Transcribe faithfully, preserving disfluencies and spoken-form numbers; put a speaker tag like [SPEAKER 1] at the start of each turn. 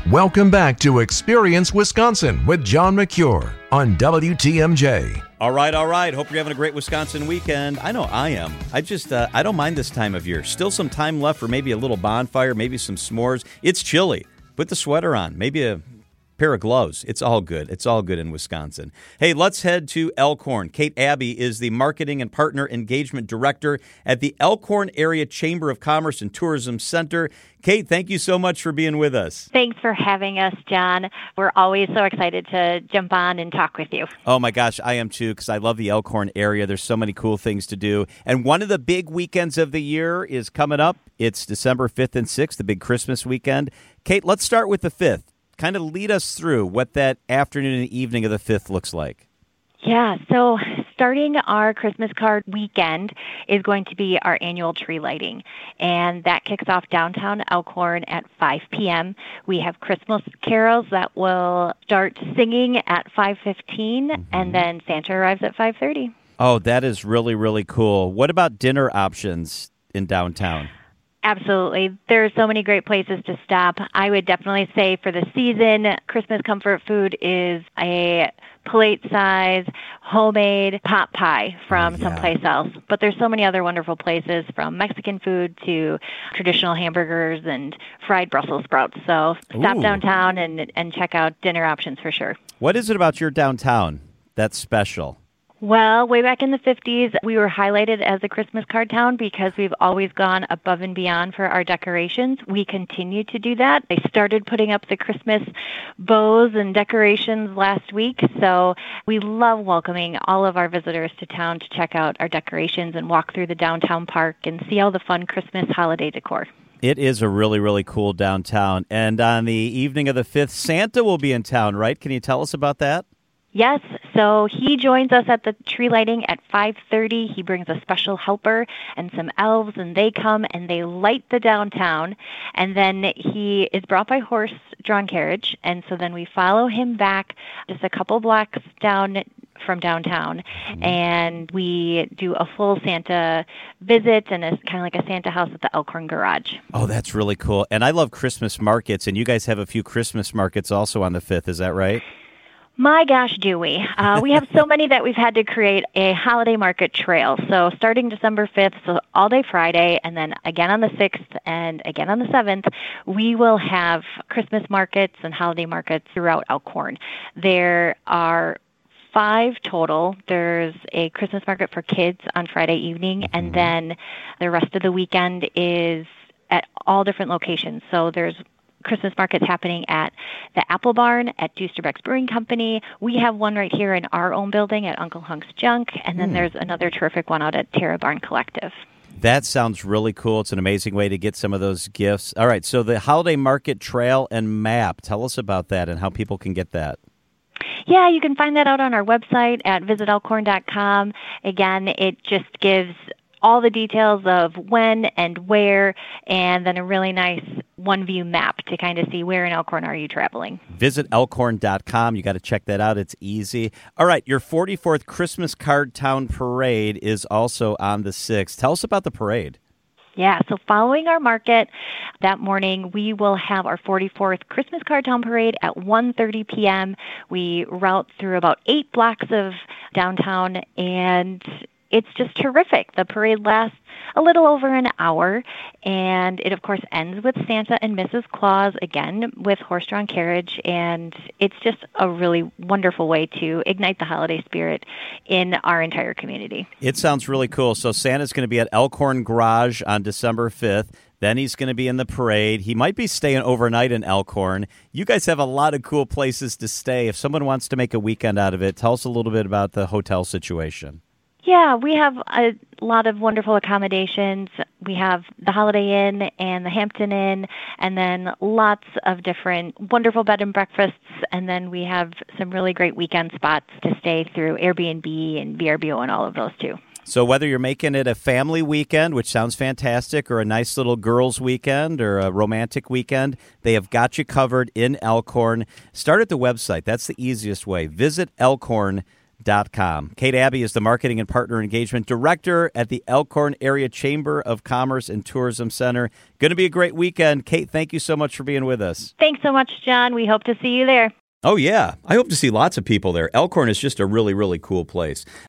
[SPEAKER 1] Welcome back to Experience Wisconsin with John McCure on W T M J.
[SPEAKER 2] All right, all right. Hope you're having a great Wisconsin weekend. I know I am. I just, uh, I don't mind this time of year. Still some time left for maybe a little bonfire, maybe some s'mores. It's chilly. Put the sweater on. Maybe a pair of gloves. It's all good. It's all good in Wisconsin. Hey, let's head to Elkhorn. Kate Abbey is the Marketing and Partner Engagement Director at the Elkhorn Area Chamber of Commerce and Tourism Center. Kate, thank you so much for being with us.
[SPEAKER 3] Thanks for having us, John. We're always so excited to jump on and talk with you.
[SPEAKER 2] Oh, my gosh, I am too, because I love the Elkhorn area. There's so many cool things to do. And one of the big weekends of the year is coming up. It's December fifth and sixth, the big Christmas weekend. Kate, let's start with the fifth. Kind of lead us through what that afternoon and evening of the fifth looks like.
[SPEAKER 3] Yeah, so starting our Christmas card weekend is going to be our annual tree lighting, and that kicks off downtown Elkhorn at five p.m. We have Christmas carols that will start singing at five fifteen, mm-hmm. and then Santa arrives at five thirty.
[SPEAKER 2] Oh, that is really, really cool. What about dinner options in downtown?
[SPEAKER 3] Absolutely. There are so many great places to stop. I would definitely say for the season, Christmas comfort food is a plate-size, homemade pot pie from yeah. someplace else. But there's so many other wonderful places, from Mexican food to traditional hamburgers and fried Brussels sprouts. So stop Ooh. downtown and, and check out dinner options for sure.
[SPEAKER 2] What is it about your downtown that's special?
[SPEAKER 3] Well, way back in the fifties, we were highlighted as a Christmas card town because we've always gone above and beyond for our decorations. We continue to do that. They started putting up the Christmas bows and decorations last week, so we love welcoming all of our visitors to town to check out our decorations and walk through the downtown park and see all the fun Christmas holiday decor.
[SPEAKER 2] It is a really, really cool downtown. And on the evening of the fifth, Santa will be in town, right? Can you tell us about that?
[SPEAKER 3] Yes, so he joins us at the tree lighting at five thirty. He brings a special helper and some elves, and they come and they light the downtown. And then he is brought by horse-drawn carriage, and so then we follow him back just a couple blocks down from downtown, mm-hmm. and we do a full Santa visit and a kind of like a Santa house at the Elkhorn Garage.
[SPEAKER 2] Oh, that's really cool. And I love Christmas markets, and you guys have a few Christmas markets also on the fifth, is that right?
[SPEAKER 3] My gosh, do we. Uh, we have so many that we've had to create a holiday market trail. So starting December fifth, so all day Friday, and then again on the sixth and again on the seventh, we will have Christmas markets and holiday markets throughout Elkhorn. There are five total. There's a Christmas market for kids on Friday evening, mm-hmm. and then the rest of the weekend is at all different locations. So there's Christmas markets happening at the Apple Barn, at Dusterbeck's Brewing Company. We have one right here in our own building at Uncle Hunk's Junk, and then mm. there's another terrific one out at Terra Barn Collective.
[SPEAKER 2] That sounds really cool. It's an amazing way to get some of those gifts. All right, so the Holiday Market Trail and Map, tell us about that and how people can get that.
[SPEAKER 3] Yeah, you can find that out on our website at visit elkhorn dot com. Again, it just gives all the details of when and where, and then a really nice one-view map to kind of see where in Elkhorn are you traveling.
[SPEAKER 2] visit elkhorn dot com. You got to check that out. It's easy. All right, your forty-fourth Christmas Card Town Parade is also on the sixth. Tell us about the parade.
[SPEAKER 3] Yeah, so following our market that morning, we will have our forty-fourth Christmas Card Town Parade at one thirty p.m. We route through about eight blocks of downtown, and it's just terrific. The parade lasts a little over an hour, and it, of course, ends with Santa and Missus Claus, again, with horse-drawn carriage, and it's just a really wonderful way to ignite the holiday spirit in our entire community.
[SPEAKER 2] It sounds really cool. So Santa's going to be at Elkhorn Garage on December fifth. Then he's going to be in the parade. He might be staying overnight in Elkhorn. You guys have a lot of cool places to stay. If someone wants to make a weekend out of it, tell us a little bit about the hotel situation.
[SPEAKER 3] Yeah, we have a lot of wonderful accommodations. We have the Holiday Inn and the Hampton Inn, and then lots of different wonderful bed and breakfasts, and then we have some really great weekend spots to stay through Airbnb and V R B O and all of those too.
[SPEAKER 2] So whether you're making it a family weekend, which sounds fantastic, or a nice little girls' weekend or a romantic weekend, they have got you covered in Elkhorn. Start at the website. That's the easiest way. Visit elkhorn dot com. Kate Abbey is the Marketing and Partner Engagement Director at the Elkhorn Area Chamber of Commerce and Tourism Center. Going to be a great weekend. Kate, thank you so much for being with us.
[SPEAKER 3] Thanks so much, John. We hope to see you there.
[SPEAKER 2] Oh, yeah. I hope to see lots of people there. Elkhorn is just a really, really cool place.